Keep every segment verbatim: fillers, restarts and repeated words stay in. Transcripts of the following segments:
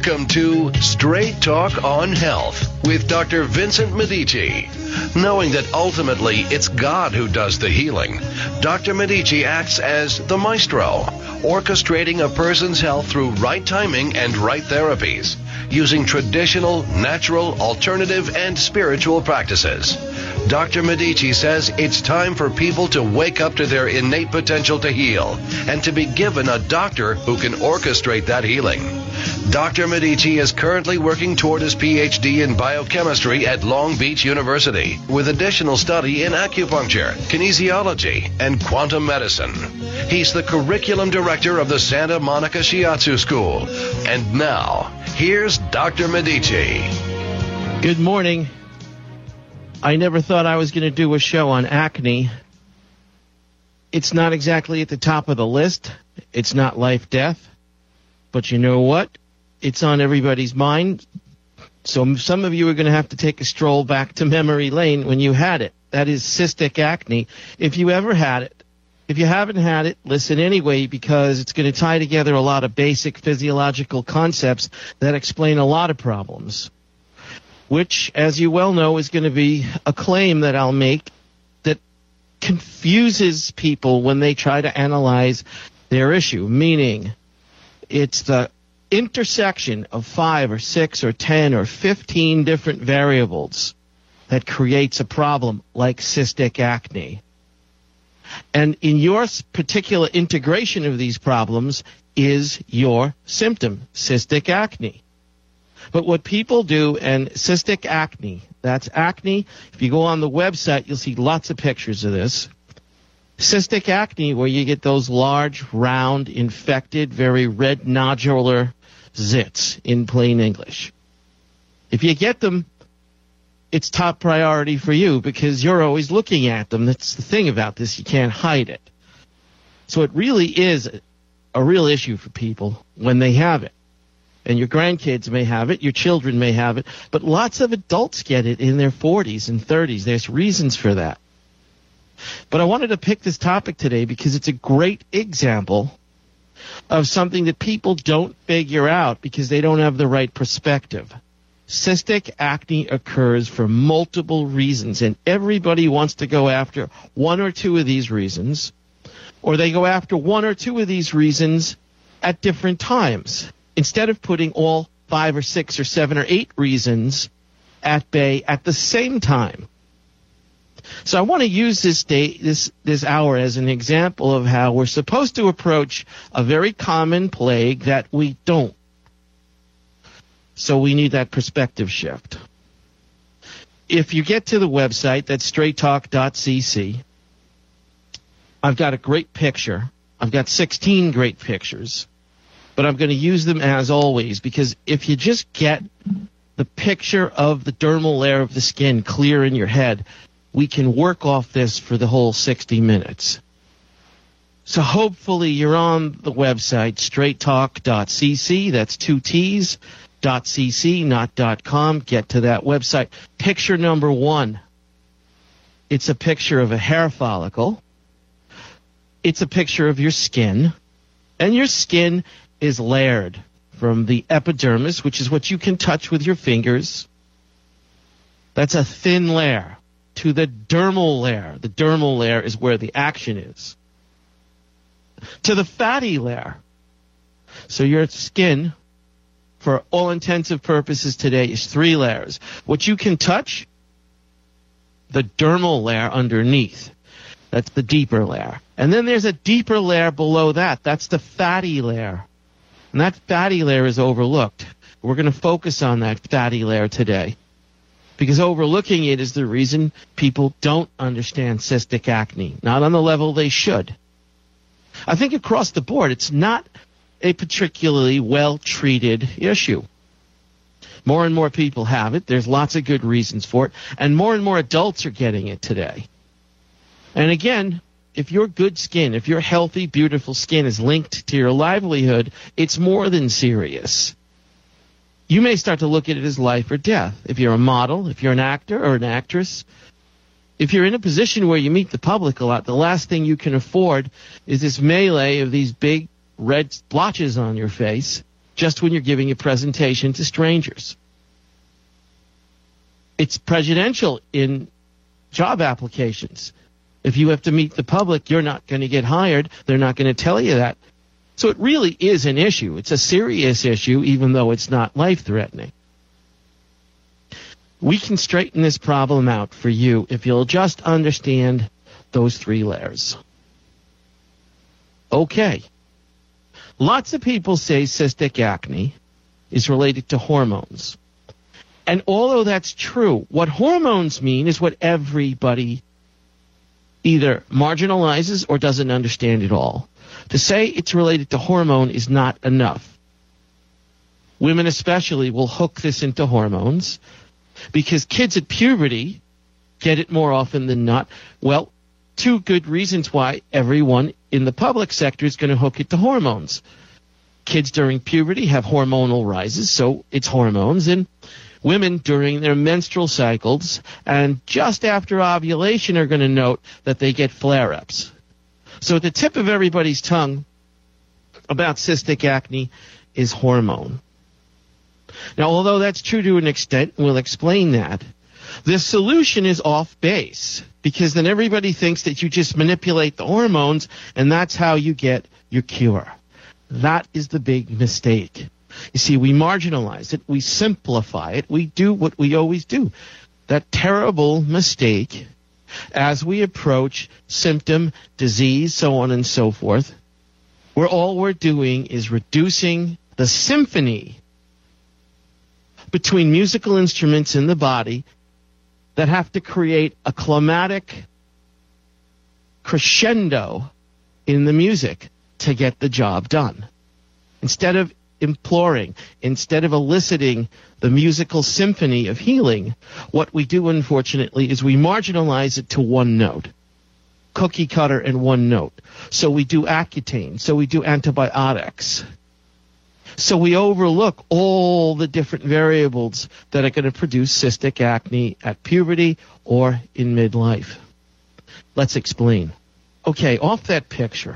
Welcome to Straight Talk on Health with Doctor Vincent Medici. Knowing that ultimately it's God who does the healing, Doctor Medici acts as the maestro, orchestrating a person's health through right timing and right therapies, using traditional, natural, alternative, and spiritual practices. Doctor Medici says it's time for people to wake up to their innate potential to heal and to be given a doctor who can orchestrate that healing. Doctor Medici is currently working toward his P H D in biochemistry at Long Beach University with additional study in acupuncture, kinesiology, and quantum medicine. He's the curriculum director of the Santa Monica Shiatsu School. And now, here's Doctor Medici. Good morning. I never thought I was going to do a show on acne. It's not exactly at the top of the list. It's not life, death. But you know what? It's on everybody's mind. So some of you are going to have to take a stroll back to memory lane when you had it. That is cystic acne. If you ever had it, if you haven't had it, listen anyway, because it's going to tie together a lot of basic physiological concepts that explain a lot of problems, which, as you well know, is going to be a claim that I'll make that confuses people when they try to analyze their issue, meaning it's the intersection of five or six or ten or fifteen different variables that creates a problem like cystic acne. And in your particular integration of these problems is your symptom, cystic acne. But what people do, and cystic acne, that's acne. If you go on the website, you'll see lots of pictures of this. Cystic acne, where you get those large, round, infected, very red nodular zits in plain English. If you get them, it's top priority for you because you're always looking at them. That's the thing about this. You can't hide it. So it really is a real issue for people when they have it. And your grandkids may have it, your children may have it, but lots of adults get it in their forties and thirties. There's reasons for that. But I wanted to pick this topic today because it's a great example of something that people don't figure out because they don't have the right perspective. Cystic acne occurs for multiple reasons, and everybody wants to go after one or two of these reasons, or they go after one or two of these reasons at different times, instead of putting all five or six or seven or eight reasons at bay at the same time. So I want to use this day, this this hour as an example of how we're supposed to approach a very common plague that we don't. So we need that perspective shift. If you get to the website, that's straight talk dot c c, I've got a great picture. I've got sixteen great pictures. But I'm going to use them as always because if you just get the picture of the dermal layer of the skin clear in your head, we can work off this for the whole sixty minutes. So hopefully you're on the website, straight talk dot c c. That's two T's, dot .cc, not dot .com. Get to that website. Picture number one. It's a picture of a hair follicle. It's a picture of your skin. And your skin is layered from the epidermis, which is what you can touch with your fingers. That's a thin layer. To the dermal layer. The dermal layer is where the action is. To the fatty layer. So your skin, for all intensive purposes today, is three layers. What you can touch, the dermal layer underneath. That's the deeper layer. And then there's a deeper layer below that. That's the fatty layer. And that fatty layer is overlooked. We're going to focus on that fatty layer today. Because overlooking it is the reason people don't understand cystic acne, not on the level they should. I think across the board, it's not a particularly well-treated issue. More and more people have it. There's lots of good reasons for it. And more and more adults are getting it today. And again, if your good skin, if your healthy, beautiful skin is linked to your livelihood, it's more than serious. You may start to look at it as life or death. If you're a model, if you're an actor or an actress, if you're in a position where you meet the public a lot, the last thing you can afford is this melee of these big red splotches on your face just when you're giving a presentation to strangers. It's prejudicial in job applications. If you have to meet the public, you're not going to get hired. They're not going to tell you that. So it really is an issue. It's a serious issue, even though it's not life-threatening. We can straighten this problem out for you if you'll just understand those three layers. Okay. Lots of people say cystic acne is related to hormones. And although that's true, what hormones mean is what everybody either marginalizes or doesn't understand at all. To say it's related to hormone is not enough. Women especially will hook this into hormones because kids at puberty get it more often than not. Well, two good reasons why everyone in the public sector is going to hook it to hormones. Kids during puberty have hormonal rises, so it's hormones, and women during their menstrual cycles and just after ovulation are going to note that they get flare-ups. So at the tip of everybody's tongue about cystic acne is hormone. Now, although that's true to an extent, we'll explain that, the solution is off base because then everybody thinks that you just manipulate the hormones and that's how you get your cure. That is the big mistake. You see, we marginalize it, we simplify it, we do what we always do. That terrible mistake as we approach symptom, disease, so on and so forth, where all we're doing is reducing the symphony between musical instruments in the body that have to create a climatic crescendo in the music to get the job done. Instead of imploring, instead of eliciting the musical symphony of healing, what we do, unfortunately, is we marginalize it to one note. Cookie cutter and one note. So we do Accutane. So we do antibiotics. So we overlook all the different variables that are going to produce cystic acne at puberty or in midlife. Let's explain. Okay, off that picture.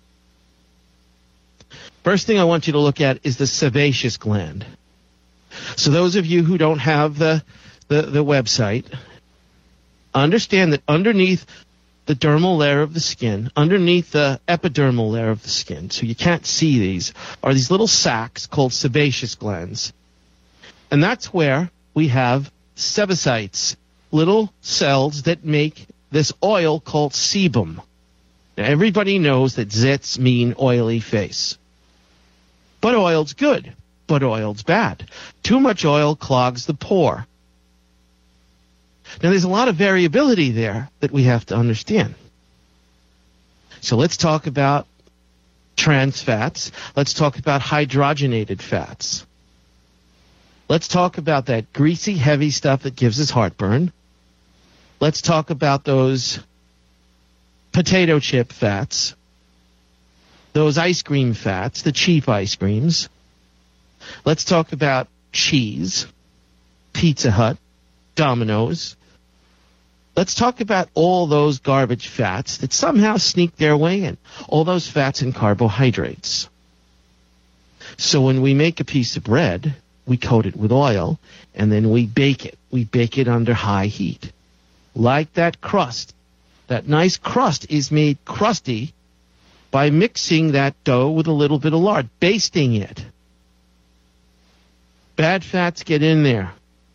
First thing I want you to look at is the sebaceous gland. So those of you who don't have the, the, the website, understand that underneath the dermal layer of the skin, underneath the epidermal layer of the skin, so you can't see these, are these little sacs called sebaceous glands. And that's where we have sebocytes, little cells that make this oil called sebum. Now, everybody knows that zits mean oily face. But oil's good, but oil's bad. Too much oil clogs the pore. Now, there's a lot of variability there that we have to understand. So let's talk about trans fats. Let's talk about hydrogenated fats. Let's talk about that greasy, heavy stuff that gives us heartburn. Let's talk about those potato chip fats, those ice cream fats, the cheap ice creams. Let's talk about cheese, Pizza Hut, Domino's. Let's talk about all those garbage fats that somehow sneak their way in, all those fats and carbohydrates. So when we make a piece of bread, we coat it with oil, and then we bake it. We bake it under high heat. Like that crust. That nice crust is made crusty by mixing that dough with a little bit of lard, basting it. Bad fats get in there.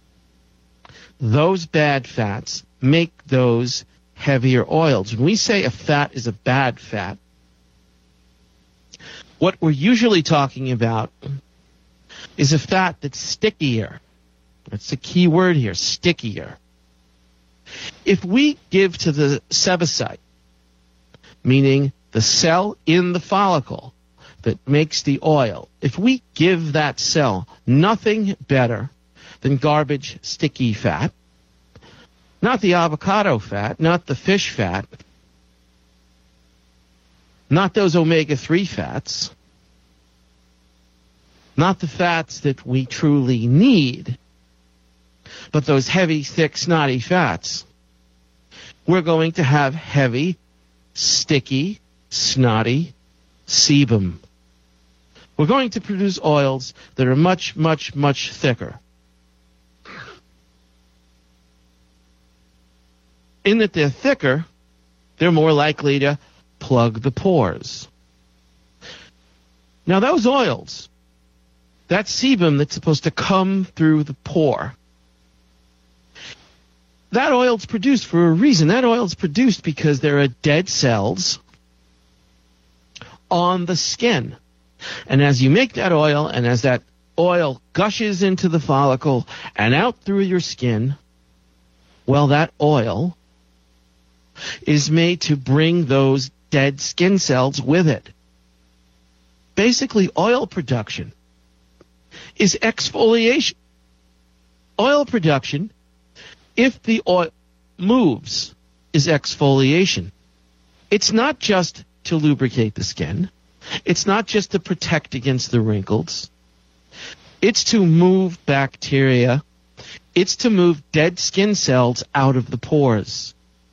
Those bad fats make those heavier oils. When we say a fat is a bad fat, what we're usually talking about is a fat that's stickier. That's the key word here, stickier. If we give to the sebocyte, meaning the cell in the follicle that makes the oil, if we give that cell nothing better than garbage, sticky fat, not the avocado fat, not the fish fat, not those omega three fats, not the fats that we truly need, but those heavy, thick, snotty fats, we're going to have heavy, sticky, snotty sebum. We're going to produce oils that are much, much, much thicker. In that they're thicker, they're more likely to plug the pores. Now those oils, that sebum that's supposed to come through the pore, that oil's produced for a reason. That oil's produced because there are dead cells on the skin. And as you make that oil, and as that oil gushes into the follicle and out through your skin, well, that oil is made to bring those dead skin cells with it. Basically, oil production is exfoliation. Oil production, if the oil moves, is exfoliation. It's not just to lubricate the skin. It's not just to protect against the wrinkles. It's to move bacteria. It's to move dead skin cells out of the pores.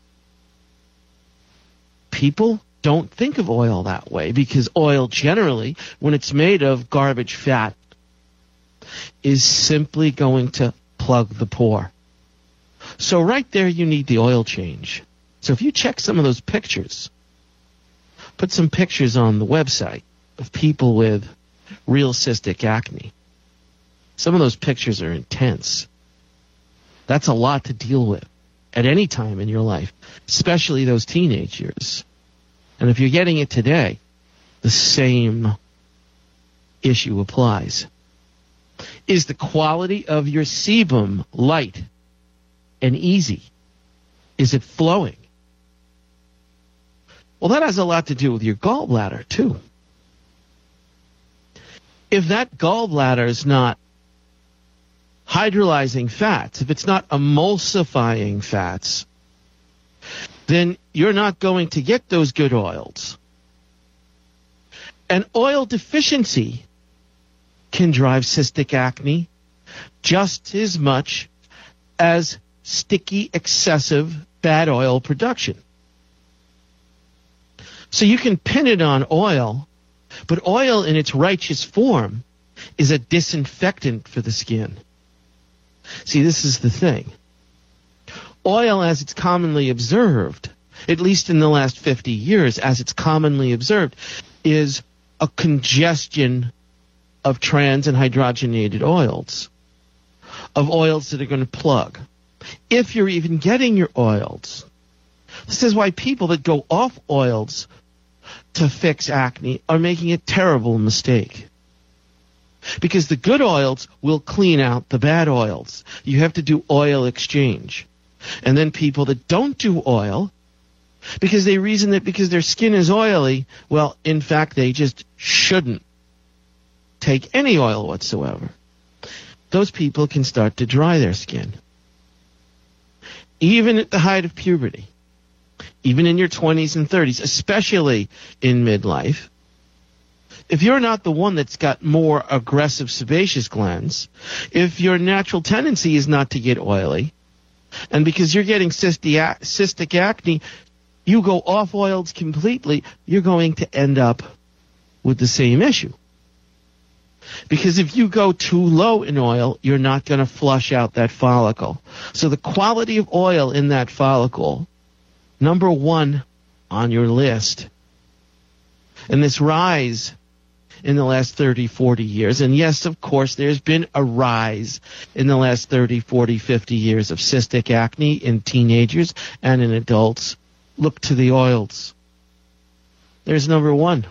People don't think of oil that way because oil generally, when it's made of garbage fat, is simply going to plug the pore. So right there you need the oil change. So if you check some of those pictures, put some pictures on the website of people with real cystic acne. Some of those pictures are intense. That's a lot to deal with at any time in your life, especially those teenage years. And if you're getting it today, the same issue applies. Is the quality of your sebum light and easy? Is it flowing? Well, that has a lot to do with your gallbladder, too. If that gallbladder is not hydrolyzing fats, if it's not emulsifying fats, then you're not going to get those good oils. And oil deficiency can drive cystic acne just as much as sticky, excessive bad oil production. So you can pin it on oil, but oil in its righteous form is a disinfectant for the skin. See, this is the thing. Oil, as it's commonly observed, at least in the last fifty years, as it's commonly observed, is a congestion of trans and hydrogenated oils, of oils that are going to plug. If you're even getting your oils, this is why people that go off oils to fix acne are making a terrible mistake. Because the good oils will clean out the bad oils. You have to do oil exchange. And then people that don't do oil, because they reason that because their skin is oily, well, in fact, they just shouldn't take any oil whatsoever. Those people can start to dry their skin. Even at the height of puberty, even in your twenties and thirties, especially in midlife, if you're not the one that's got more aggressive sebaceous glands, if your natural tendency is not to get oily, and because you're getting cystic, cystic acne, you go off oils completely, you're going to end up with the same issue. Because if you go too low in oil, you're not going to flush out that follicle. So the quality of oil in that follicle, number one on your list. And this rise in the last thirty, forty years, and yes, of course, there's been a rise in the last thirty, forty, fifty years of cystic acne in teenagers and in adults. Look to the oils. There's number one.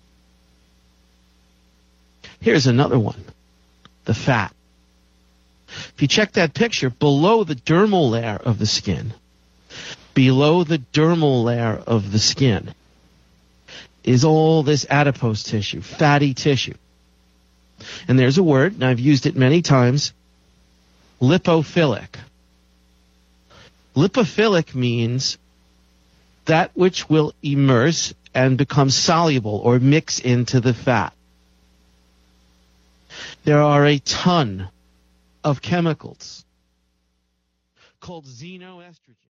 Here's another one, the fat. If you check that picture, below the dermal layer of the skin, below the dermal layer of the skin, is all this adipose tissue, fatty tissue. And there's a word, and I've used it many times, lipophilic. Lipophilic means that which will immerse and become soluble or mix into the fat. There are a ton of chemicals called xenoestrogen.